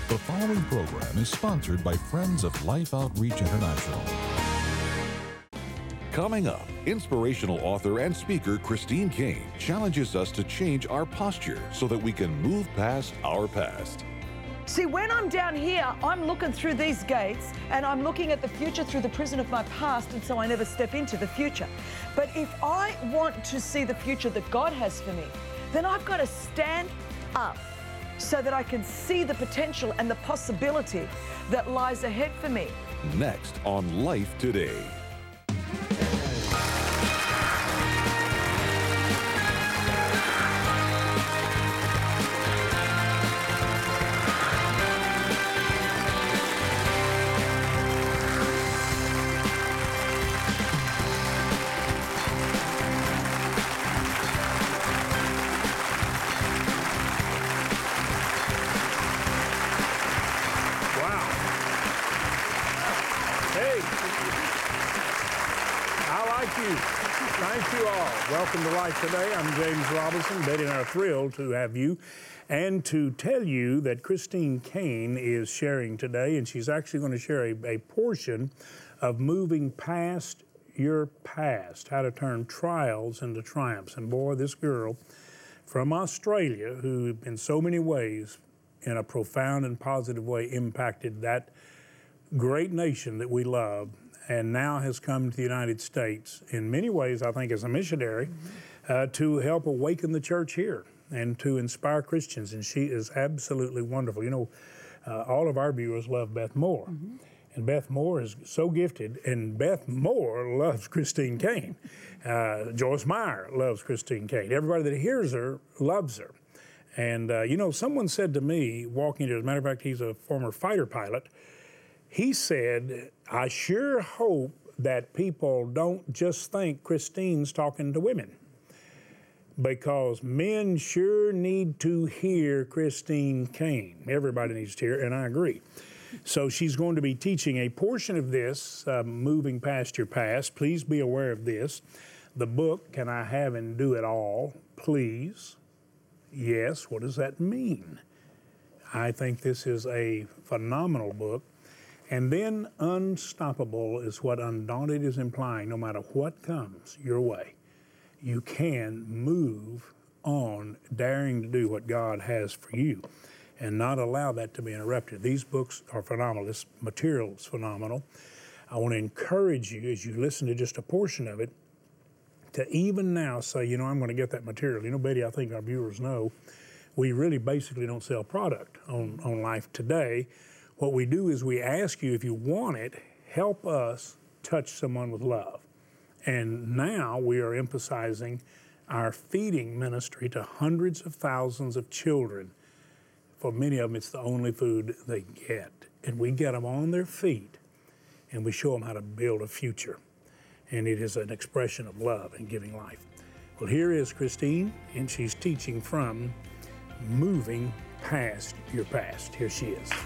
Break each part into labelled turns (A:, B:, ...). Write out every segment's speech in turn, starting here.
A: The following program is sponsored by Friends of Life Outreach International. Coming up, inspirational author and speaker Christine Caine challenges us to change our posture so that we can move past our past.
B: See, when I'm down here, I'm looking through these gates and I'm looking at the future through the prison of my past, and so I never step into the future. But if I want to see the future that God has for me, then I've got to stand up so that I can see the potential and the possibility that lies ahead for me.
A: Next on Life Today.
C: Thank you all. Welcome to Life Today. I'm James Robinson. Betty and I are thrilled to have you and to tell you that Christine Caine is sharing today, and she's actually going to share a portion of moving past your past, how to turn trials into triumphs. And boy, this girl from Australia, who in so many ways, in a profound and positive way, impacted that great nation that we love, and now has come to the United States in many ways, I think, as a missionary, to help awaken the church here and to inspire Christians. And she is absolutely wonderful. You know, all of our viewers love Beth Moore. And Beth Moore is so gifted, and Beth Moore loves Christine Caine. Joyce Meyer loves Christine Caine. Everybody that hears her loves her. And, you know, someone said to me, walking here, as a matter of fact, he's a former fighter pilot, he said, I sure hope that people don't just think Christine's talking to women, because men sure need to hear Christine Caine. Everybody needs to hear, and I agree. So she's going to be teaching a portion of this, Moving Past Your Past. Please be aware of this. The book, Can I Have and Do It All, Please? Yes, what does that mean? I think this is a phenomenal book. And then Unstoppable is what Undaunted is implying. No matter what comes your way, you can move on, daring to do what God has for you and not allow that to be interrupted. These books are phenomenal. This material is phenomenal. I want to encourage you, as you listen to just a portion of it, to even now say, you know, I'm going to get that material. You know, Betty, I think our viewers know, we really basically don't sell product on Life Today. What we do is we ask you, if you want it, help us touch someone with love. And now we are emphasizing our feeding ministry to hundreds of thousands of children. For many of them, it's the only food they get. And we get them on their feet, and we show them how to build a future. And it is an expression of love and giving life. Well, here is Christine, and she's teaching from Moving Past Your Past. Here she is.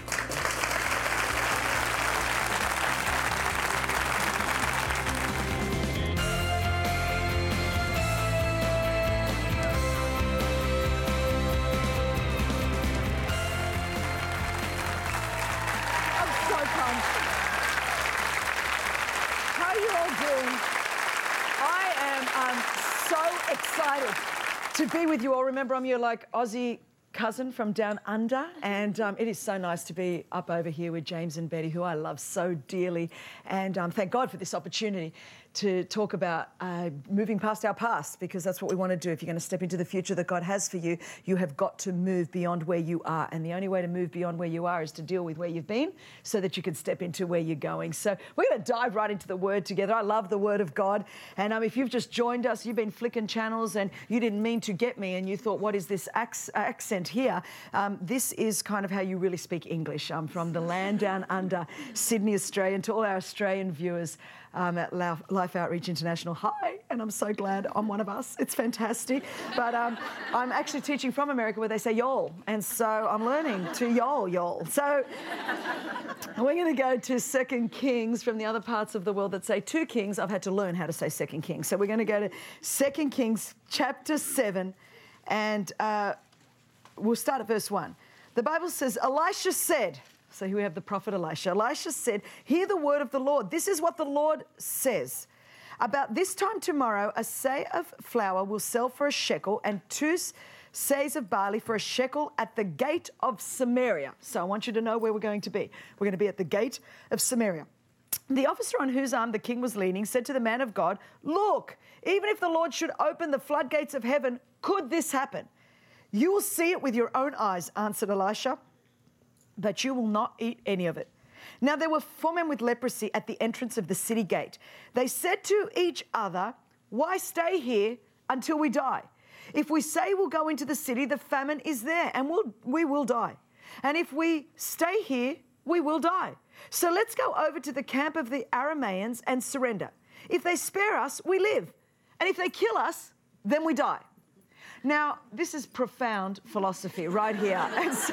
B: To be with you all. Remember, I'm your Aussie cousin from down under, and it is so nice to be up over here with James and Betty, who I love so dearly, and thank God for this opportunity to talk about moving past our past, because that's what we want to do. If you're going to step into the future that God has for you, you have got to move beyond where you are, and the only way to move beyond where you are is to deal with where you've been so that you can step into where you're going. So we're going to dive right into the Word together. I love the Word of God, and if you've just joined us, you've been flicking channels and you didn't mean to get me and you thought, what is this accent here? This is kind of how you really speak English. I'm from the land down under, Sydney, Australia, and to all our Australian viewers, at Life Outreach International. Hi, and I'm so glad I'm one of us. It's fantastic. But I'm actually teaching from America where they say y'all, and so I'm learning to y'all. So we're going to go to 2 Kings from the other parts of the world that say 2 Kings. I've had to learn how to say 2 Kings. So we're going to go to 2 Kings chapter 7, and we'll start at verse 1. The Bible says, Elisha said, so here we have the prophet Elisha. Elisha said, hear the word of the Lord. This is what the Lord says. About this time tomorrow, a seah of flour will sell for a shekel and 2 seahs of barley for a shekel at the gate of Samaria. So I want you to know where we're going to be. We're going to be at the gate of Samaria. The officer on whose arm the king was leaning said to the man of God, look, even if the Lord should open the floodgates of heaven, could this happen? You will see it with your own eyes, answered Elisha, but you will not eat any of it. Now there were 4 men with leprosy at the entrance of the city gate. They said to each other, why stay here until we die? If we say we'll go into the city, the famine is there and we will die. And if we stay here, we will die. So let's go over to the camp of the Arameans and surrender. If they spare us, we live. And if they kill us, then we die. Now, this is profound philosophy right here. And so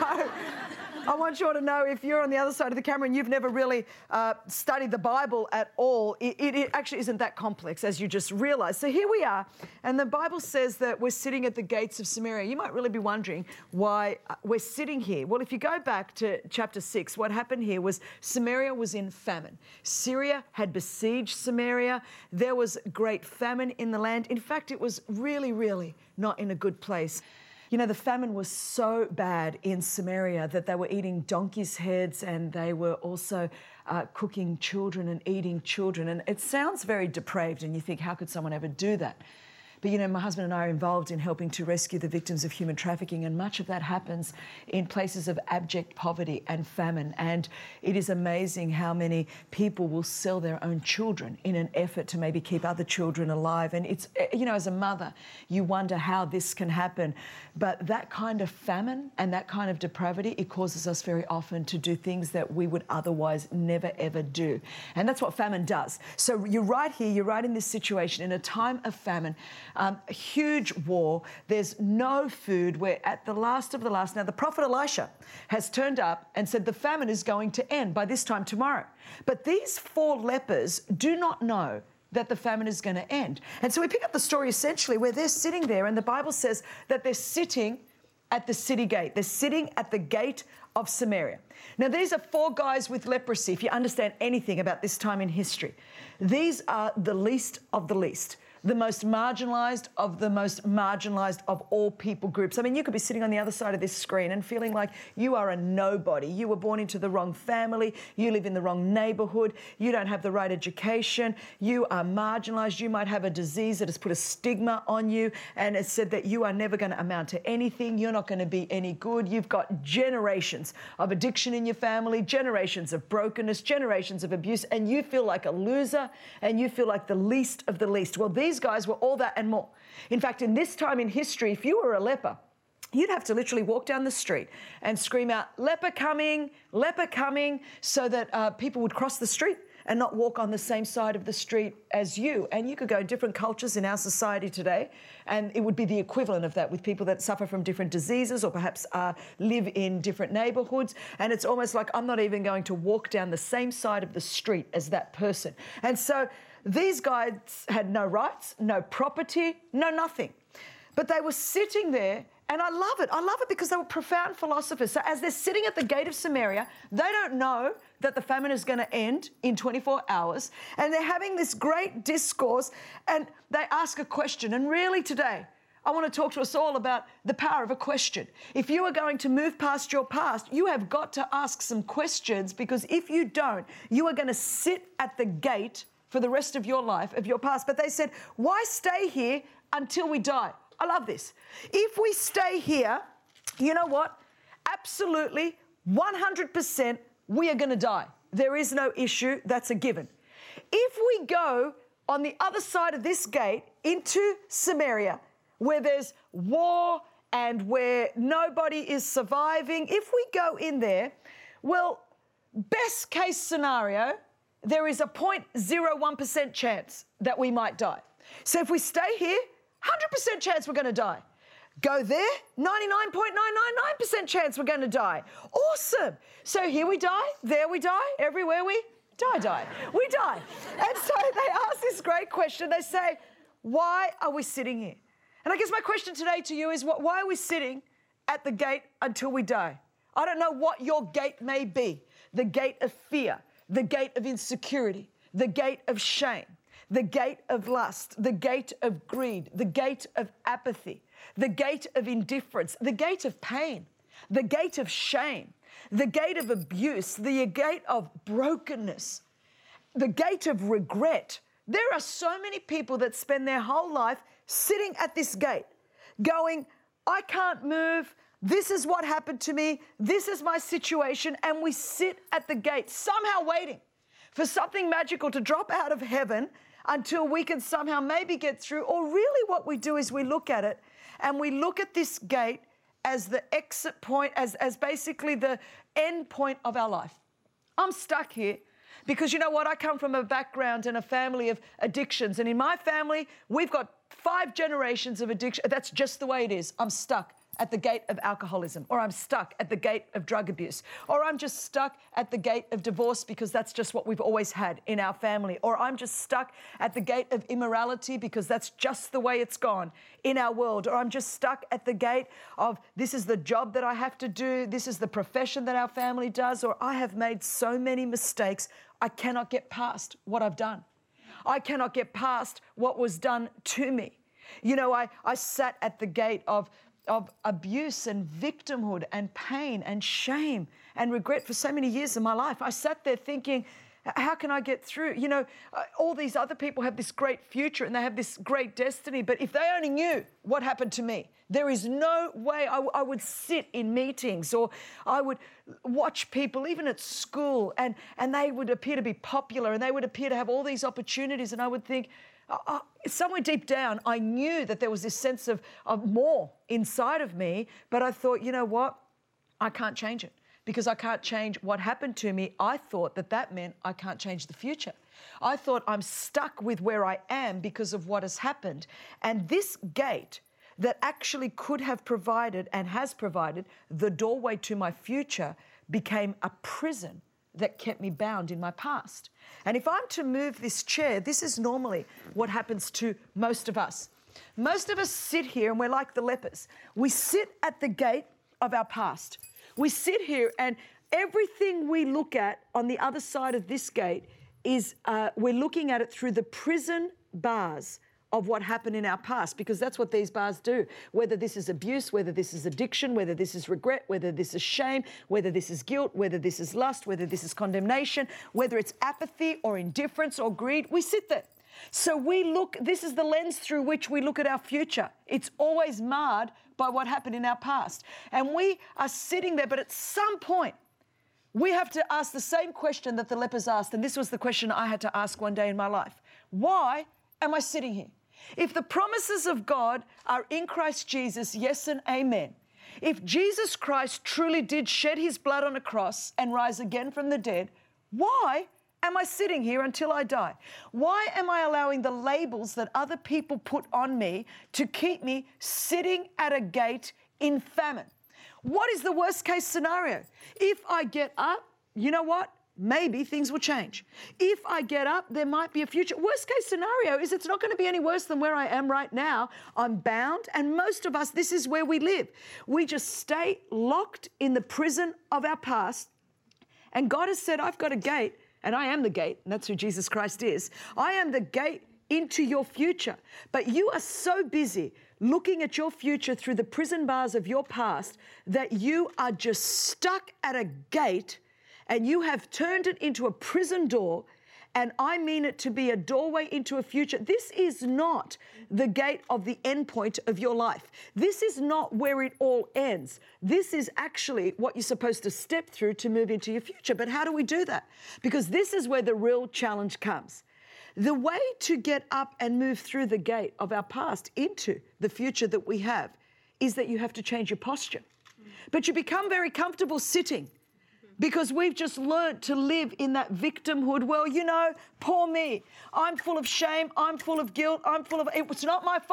B: I want you all to know, if you're on the other side of the camera and you've never really studied the Bible at all, it actually isn't that complex, as you just realized. So here we are, and the Bible says that we're sitting at the gates of Samaria. You might really be wondering why we're sitting here. Well, if you go back to chapter 6, what happened here was Samaria was in famine. Syria had besieged Samaria. There was great famine in the land. In fact, it was really, really not in a good place. You know, the famine was so bad in Samaria that they were eating donkeys' heads, and they were also cooking children and eating children. And it sounds very depraved, and you think, how could someone ever do that? But, you know, my husband and I are involved in helping to rescue the victims of human trafficking, and much of that happens in places of abject poverty and famine. And it is amazing how many people will sell their own children in an effort to maybe keep other children alive. And it's, you know, as a mother, you wonder how this can happen. But that kind of famine and that kind of depravity, it causes us very often to do things that we would otherwise never, ever do. And that's what famine does. So you're right here, you're right in this situation, in a time of famine. A huge war. There's no food. We're at the last of the last. Now, the prophet Elisha has turned up and said the famine is going to end by this time tomorrow. But these 4 lepers do not know that the famine is going to end. And so we pick up the story essentially where they're sitting there, and the Bible says that they're sitting at the city gate. They're sitting at the gate of Samaria. Now, these are 4 guys with leprosy, if you understand anything about this time in history. These are the least of the least. The most marginalised of all people groups. I mean, you could be sitting on the other side of this screen and feeling like you are a nobody. You were born into the wrong family. You live in the wrong neighbourhood. You don't have the right education. You are marginalised. You might have a disease that has put a stigma on you, and it's said that you are never going to amount to anything. You're not going to be any good. You've got generations of addiction in your family, generations of brokenness, generations of abuse, and you feel like a loser, and you feel like the least of the least. Well, these guys were all that and more. In fact, in this time in history, if you were a leper, you'd have to literally walk down the street and scream out, leper coming, so that people would cross the street and not walk on the same side of the street as you. And you could go different cultures in our society today, and it would be the equivalent of that with people that suffer from different diseases or perhaps live in different neighbourhoods. And it's almost like I'm not even going to walk down the same side of the street as that person. And so these guys had no rights, no property, no nothing. But they were sitting there, and I love it. I love it because they were profound philosophers. So as they're sitting at the gate of Samaria, they don't know that the famine is going to end in 24 hours. And they're having this great discourse, and they ask a question. And really today, I want to talk to us all about the power of a question. If you are going to move past your past, you have got to ask some questions, because if you don't, you are going to sit at the gate for the rest of your life, of your past. But they said, why stay here until we die? I love this. If we stay here, you know what? Absolutely, 100%, we are going to die. There is no issue. That's a given. If we go on the other side of this gate into Samaria, where there's war and where nobody is surviving, if we go in there, well, best case scenario, there is a 0.01% chance that we might die. So if we stay here, 100% chance we're going to die. Go there, 99.999% chance we're going to die. Awesome. So here we die, there we die, everywhere we die. We die. And so they ask this great question. They say, why are we sitting here? And I guess my question today to you is, why are we sitting at the gate until we die? I don't know what your gate may be. The gate of fear, the gate of insecurity, the gate of shame, the gate of lust, the gate of greed, the gate of apathy, the gate of indifference, the gate of pain, the gate of shame, the gate of abuse, the gate of brokenness, the gate of regret. There are so many people that spend their whole life sitting at this gate going, I can't move. This is what happened to me. This is my situation. And we sit at the gate, somehow waiting for something magical to drop out of heaven until we can somehow maybe get through. Or really what we do is we look at it and we look at this gate as the exit point, as basically the end point of our life. I'm stuck here because you know what? I come from a background and a family of addictions. And in my family, we've got 5 generations of addiction. That's just the way it is. I'm stuck at the gate of alcoholism, or I'm stuck at the gate of drug abuse, or I'm just stuck at the gate of divorce because that's just what we've always had in our family, or I'm just stuck at the gate of immorality because that's just the way it's gone in our world, or I'm just stuck at the gate of this is the job that I have to do, this is the profession that our family does, or I have made so many mistakes, I cannot get past what I've done. I cannot get past what was done to me. You know, I sat at the gate of abuse and victimhood and pain and shame and regret for so many years of my life. I sat there thinking, how can I get through? You know, all these other people have this great future and they have this great destiny, but if they only knew what happened to me, there is no way I would sit in meetings, or I would watch people, even at school, and they would appear to be popular and they would appear to have all these opportunities, and I would think, somewhere deep down, I knew that there was this sense of more inside of me, but I thought, you know what? I can't change it because I can't change what happened to me. I thought that meant I can't change the future. I thought I'm stuck with where I am because of what has happened. And this gate that actually could have provided and has provided the doorway to my future became a prison that kept me bound in my past. And if I'm to move this chair, this is normally what happens to most of us. Most of us sit here and we're like the lepers. We sit at the gate of our past. We sit here and everything we look at on the other side of this gate is we're looking at it through the prison bars of what happened in our past, because that's what these bars do. Whether this is abuse, whether this is addiction, whether this is regret, whether this is shame, whether this is guilt, whether this is lust, whether this is condemnation, whether it's apathy or indifference or greed, we sit there. So we look, this is the lens through which we look at our future. It's always marred by what happened in our past. And we are sitting there, but at some point, we have to ask the same question that the lepers asked, and this was the question I had to ask one day in my life. Why am I sitting here? If the promises of God are in Christ Jesus, yes and amen. If Jesus Christ truly did shed his blood on a cross and rise again from the dead, why am I sitting here until I die? Why am I allowing the labels that other people put on me to keep me sitting at a gate in famine? What is the worst case scenario? If I get up, you know what? Maybe things will change. If I get up, there might be a future. Worst case scenario is it's not going to be any worse than where I am right now. I'm bound, and most of us, this is where we live. We just stay locked in the prison of our past, and God has said, I've got a gate, and I am the gate, and that's who Jesus Christ is. I am the gate into your future, but you are so busy looking at your future through the prison bars of your past that you are just stuck at a gate, and you have turned it into a prison door, and I mean it to be a doorway into a future. This is not the gate of the end point of your life. This is not where it all ends. This is actually what you're supposed to step through to move into your future. But how do we do that? Because this is where the real challenge comes. The way to get up and move through the gate of our past into the future that we have is that you have to change your posture. But you become very comfortable sitting, because we've just learned to live in that victimhood. Well, you know, poor me. I'm full of shame. I'm full of guilt. It's not my fault.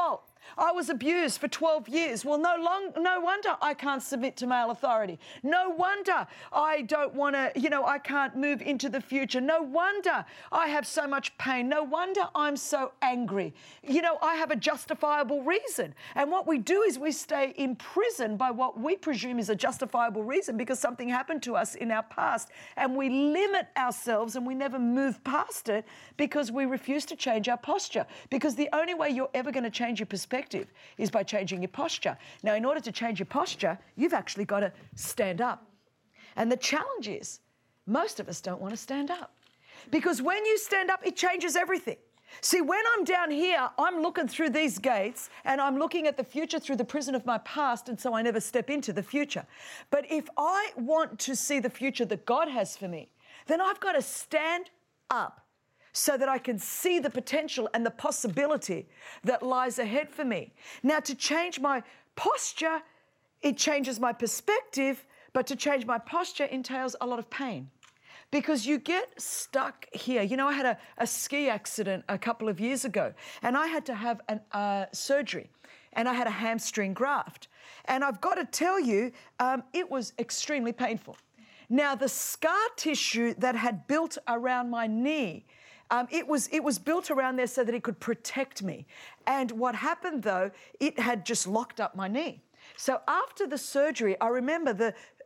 B: I was abused for 12 years. Well, no wonder I can't submit to male authority. No wonder I don't want to, I can't move into the future. No wonder I have so much pain. No wonder I'm so angry. I have a justifiable reason. And what we do is we stay imprisoned by what we presume is a justifiable reason because something happened to us in our past. And we limit ourselves and we never move past it because we refuse to change our posture. Because the only way you're ever going to change your perspective is by changing your posture. Now, in order to change your posture, you've actually got to stand up. And the challenge is, most of us don't want to stand up. Because when you stand up, it changes everything. See, when I'm down here, I'm looking through these gates and I'm looking at the future through the prison of my past, and so I never step into the future. But if I want to see the future that God has for me, then I've got to stand up so that I can see the potential and the possibility that lies ahead for me. Now, to change my posture, it changes my perspective, but to change my posture entails a lot of pain because you get stuck here. I had a ski accident a couple of years ago, and I had to have surgery, and I had a hamstring graft. And I've got to tell you, it was extremely painful. Now, the scar tissue that had built around my knee, it was built around there so that it could protect me. And what happened, though, it had just locked up my knee. So after the surgery, I remember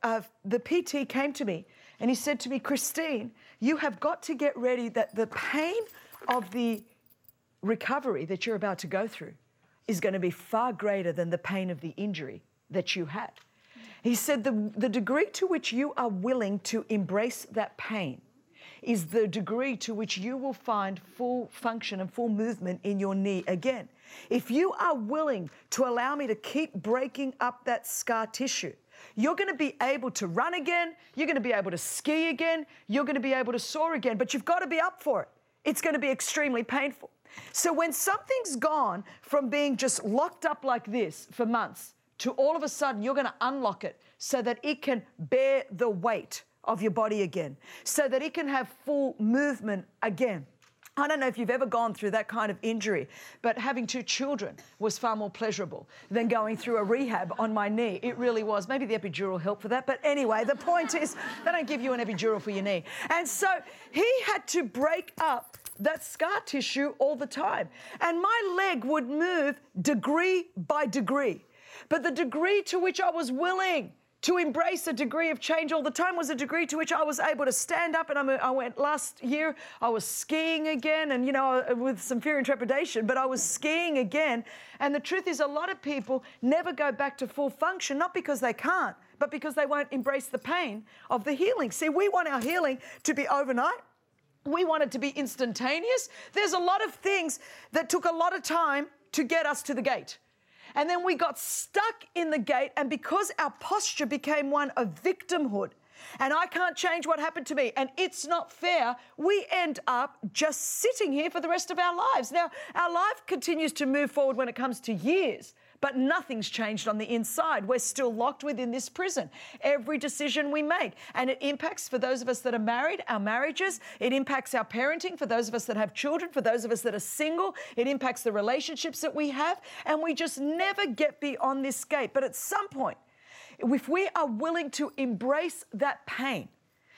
B: the PT came to me and he said to me, Christine, you have got to get ready that the pain of the recovery that you're about to go through is going to be far greater than the pain of the injury that you had. He said the degree to which you are willing to embrace that pain is the degree to which you will find full function and full movement in your knee again. If you are willing to allow me to keep breaking up that scar tissue, you're going to be able to run again, you're going to be able to ski again, you're going to be able to soar again, but you've got to be up for it. It's going to be extremely painful. So when something's gone from being just locked up like this for months to all of a sudden you're going to unlock it so that it can bear the weight of your body again, so that it can have full movement again. I don't know if you've ever gone through that kind of injury, but having 2 children was far more pleasurable than going through a rehab on my knee. It really was. Maybe the epidural helped for that. But anyway, the point is they don't give you an epidural for your knee. And so he had to break up that scar tissue all the time. And my leg would move degree by degree. But the degree to which I was willing to embrace a degree of change all the time was a degree to which I was able to stand up. And I went last year, I was skiing again, and, with some fear and trepidation, but I was skiing again. And the truth is a lot of people never go back to full function, not because they can't, but because they won't embrace the pain of the healing. See, we want our healing to be overnight. We want it to be instantaneous. There's a lot of things that took a lot of time to get us to the gate. And then we got stuck in the gate, and because our posture became one of victimhood, and I can't change what happened to me, and it's not fair, we end up just sitting here for the rest of our lives. Now, our life continues to move forward when it comes to years, but nothing's changed on the inside. We're still locked within this prison. Every decision we make, and it impacts, for those of us that are married, our marriages. It impacts our parenting, for those of us that have children, for those of us that are single. It impacts the relationships that we have, and we just never get beyond this gate. But at some point, if we are willing to embrace that pain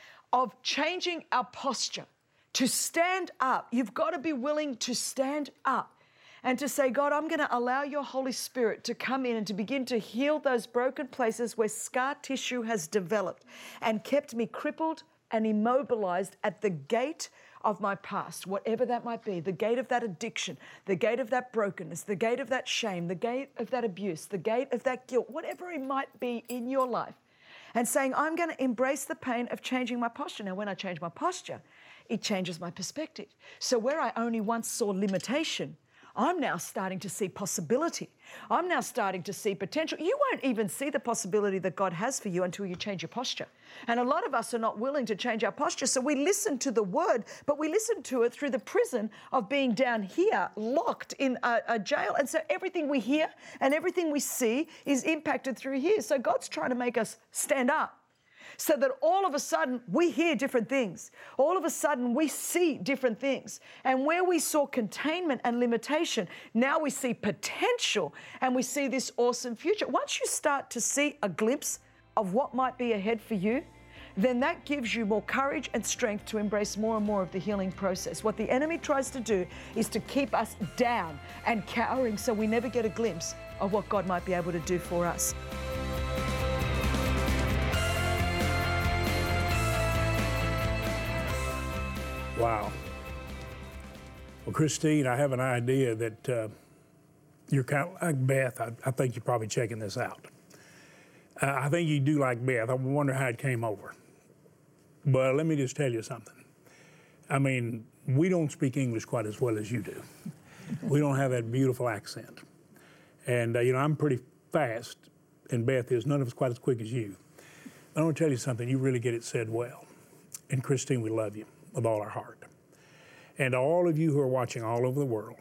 B: of changing our posture, to stand up, you've got to be willing to stand up and to say, God, I'm going to allow your Holy Spirit to come in and to begin to heal those broken places where scar tissue has developed and kept me crippled and immobilized at the gate of my past, whatever that might be, the gate of that addiction, the gate of that brokenness, the gate of that shame, the gate of that abuse, the gate of that guilt, whatever it might be in your life, and saying, I'm going to embrace the pain of changing my posture. Now, when I change my posture, it changes my perspective. So where I only once saw limitation, I'm now starting to see possibility. I'm now starting to see potential. You won't even see the possibility that God has for you until you change your posture. And a lot of us are not willing to change our posture. So we listen to the word, but we listen to it through the prison of being down here, locked in a jail. And so everything we hear and everything we see is impacted through here. So God's trying to make us stand up. so that all of a sudden we hear different things. All of a sudden we see different things. And where we saw containment and limitation, now we see potential and we see this awesome future. Once you start to see a glimpse of what might be ahead for you, then that gives you more courage and strength to embrace more and more of the healing process. What the enemy tries to do is to keep us down and cowering so we never get a glimpse of what God might be able to do for us.
C: Wow. Well, Christine, I have an idea that you're kind of like Beth. I think you're probably checking this out. I think you do like Beth. I wonder how it came over. But let me just tell you something. I mean, we don't speak English quite as well as you do. We don't have that beautiful accent. And, you know, I'm pretty fast, and Beth is. None of us quite as quick as you. I want to tell you something. You really get it said well. And Christine, we love you with all our heart. And all of you who are watching all over the world,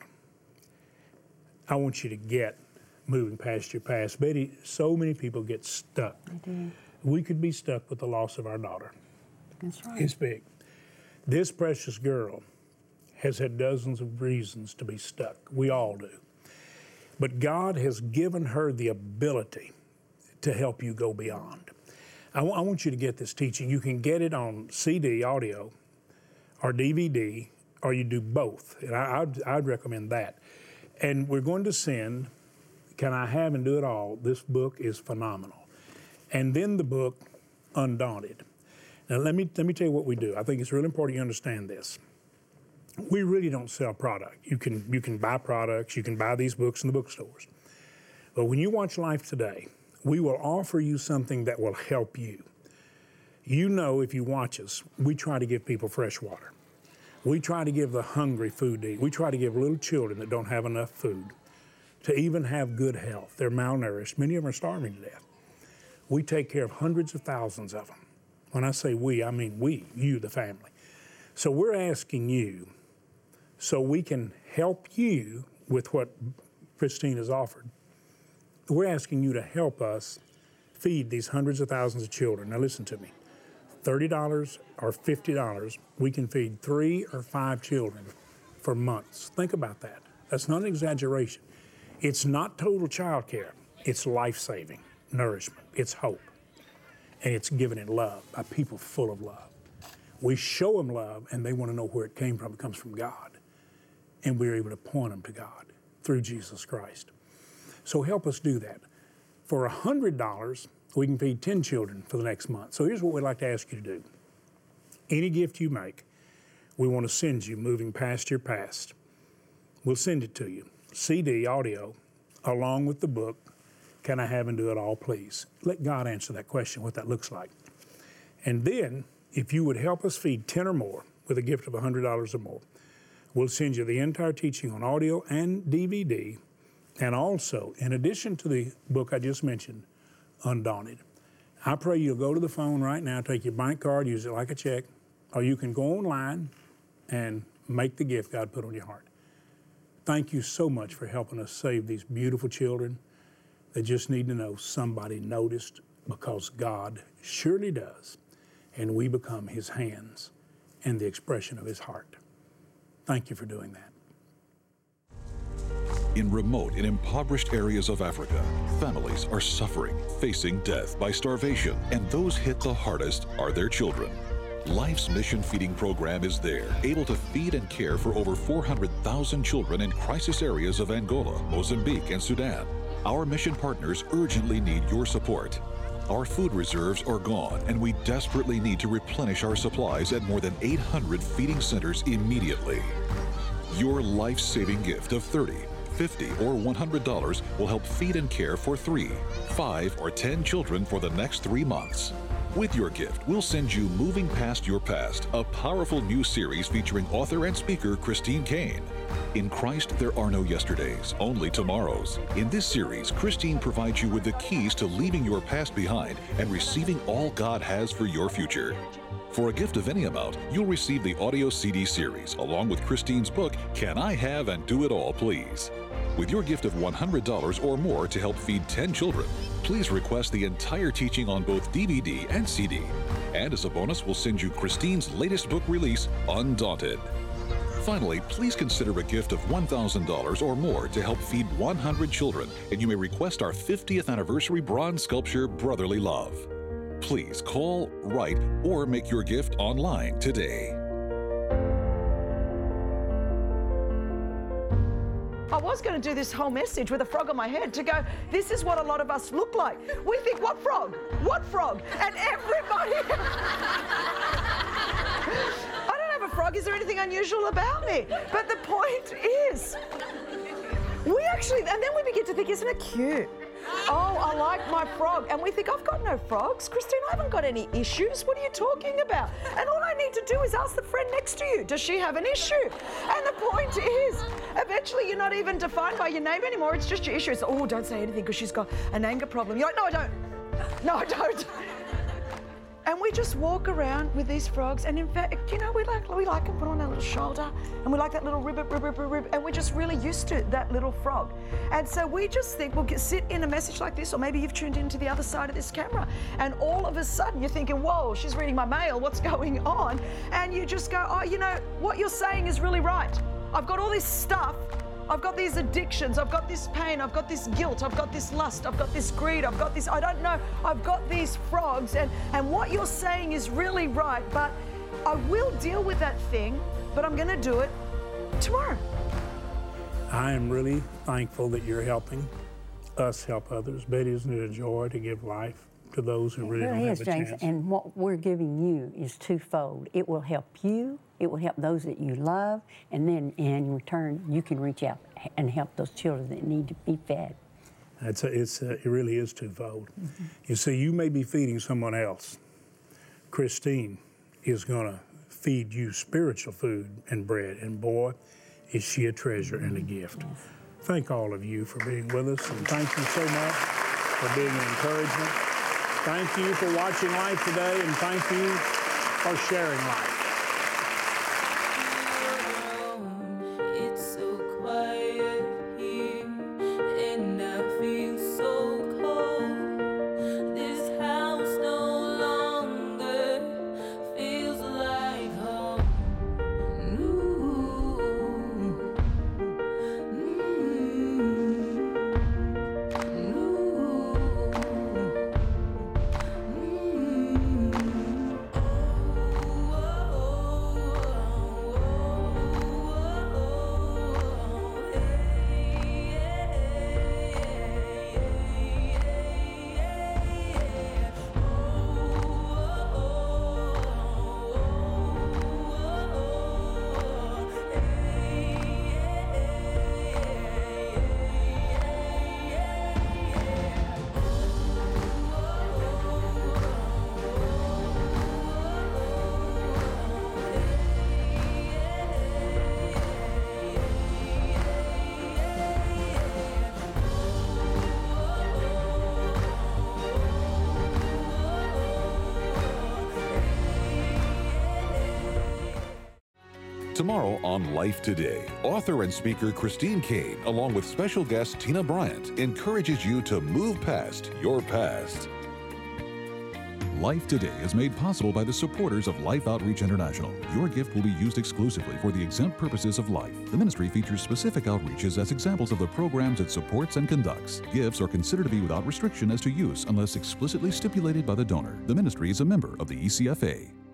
C: I want you to get moving past your past. Betty, so many people get stuck.
D: They do.
C: We could be stuck with the loss of our daughter.
D: That's right.
C: It's big. This precious girl has had dozens of reasons to be stuck. We all do. But God has given her the ability to help you go beyond. I want you to get this teaching. You can get it on CD, audio, or DVD, or you do both. And I'd recommend that. And we're going to send Can I Have and Do It All? This book is phenomenal. And then the book, Undaunted. Now, let me tell you what we do. I think it's really important you understand this. We really don't sell product. You can buy products. You can buy these books in the bookstores. But when you watch Life Today, we will offer you something that will help you. You know, if you watch us, we try to give people fresh water. We try to give the hungry food to eat. We try to give little children that don't have enough food to even have good health. They're malnourished. Many of them are starving to death. We take care of hundreds of thousands of them. When I say we, I mean we, you, the family. So we're asking you, so we can help you with what Christine has offered. We're asking you to help us feed these hundreds of thousands of children. Now listen to me. $30 or $50, we can feed 3 or 5 children for months. Think about that. That's not an exaggeration. It's not total child care. It's life-saving nourishment. It's hope. And it's given in love by people full of love. We show them love, and they want to know where it came from. It comes from God. And we're able to point them to God through Jesus Christ. So help us do that. For $100, we can feed 10 children for the next month. So here's what we'd like to ask you to do. Any gift you make, we want to send you Moving Past Your Past. We'll send it to you, CD, audio, along with the book, Can I Have and Do It All, Please? Let God answer that question, what that looks like. And then, if you would help us feed 10 or more with a gift of $100 or more, we'll send you the entire teaching on audio and DVD, and also, in addition to the book I just mentioned, Undaunted. I pray you'll go to the phone right now, take your bank card, use it like a check, or you can go online and make the gift God put on your heart. Thank you so much for helping us save these beautiful children that just need to know somebody noticed, because God surely does, and we become His hands and the expression of His heart. Thank you for doing that.
A: In remote and impoverished areas of Africa, families are suffering, facing death by starvation, and those hit the hardest are their children. Life's Mission Feeding Program is there, able to feed and care for over 400,000 children in crisis areas of Angola, Mozambique, and Sudan. Our mission partners urgently need your support. Our food reserves are gone, and we desperately need to replenish our supplies at more than 800 feeding centers immediately. Your life-saving gift of $30, $50, or $100 will help feed and care for 3, 5, or 10 children for the next 3 months. With your gift, we'll send you Moving Past Your Past, a powerful new series featuring author and speaker Christine Caine. In Christ, there are no yesterdays, only tomorrows. In this series, Christine provides you with the keys to leaving your past behind and receiving all God has for your future. For a gift of any amount, you'll receive the audio CD series, along with Christine's book, Can I Have and Do It All, Please? With your gift of $100 or more to help feed 10 children, please request the entire teaching on both DVD and CD. And as a bonus, we'll send you Christine's latest book release, Undaunted. Finally, please consider a gift of $1,000 or more to help feed 100 children, and you may request our 50th anniversary bronze sculpture, Brotherly Love. Please call, write, or make your gift online today.
B: I was going to do this whole message with a frog on my head to go, this is what a lot of us look like. We think, what frog? What frog? And everybody... I don't have a frog. Is there anything unusual about me? But the point is, we actually... And then we begin to think, isn't it cute? Oh, I like my frog. And we think, I've got no frogs. Christine, I haven't got any issues. What are you talking about? And all I need to do is ask the friend next to you, does she have an issue? And the point is, eventually you're not even defined by your name anymore. It's just your issue. It's, oh, don't say anything because she's got an anger problem. You're like, no, I don't. No, I don't. And we just walk around with these frogs, and in fact, you know, we like them, put on our little shoulder, and we like that little rib, and we're just really used to that little frog. And so we just think we'll sit in a message like this, or maybe you've tuned into the other side of this camera, and all of a sudden you're thinking, whoa, she's reading my mail, what's going on? And you just go, oh, you know, what you're saying is really right. I've got all this stuff. I've got these addictions, I've got this pain, I've got this guilt, I've got this lust, I've got this greed, I've got this, I don't know, I've got these frogs, and what you're saying is really right, but I will deal with that thing, but I'm going to do it tomorrow.
C: I am really thankful that you're helping us help others. Betty, isn't it a joy to give life to those who really don't have a
D: James,
C: chance?
D: and what we're giving you is twofold. It will help you, it will help those that you love, and then in return, you can reach out and help those children that need to be fed.
C: It really is twofold. Mm-hmm. You see, you may be feeding someone else. Christine is going to feed you spiritual food and bread, and boy, is she a treasure and a gift.
D: Yes.
C: Thank all of you for being with us, and thank you so much for being an encouragement. Thank you for watching Life Today, and thank you for sharing life.
A: Tomorrow on Life Today, author and speaker Christine Caine, along with special guest Tina Bryant, encourages you to move past your past. Life Today is made possible by the supporters of Life Outreach International. Your gift will be used exclusively for the exempt purposes of life. The ministry features specific outreaches as examples of the programs it supports and conducts. Gifts are considered to be without restriction as to use unless explicitly stipulated by the donor. The ministry is a member of the ECFA.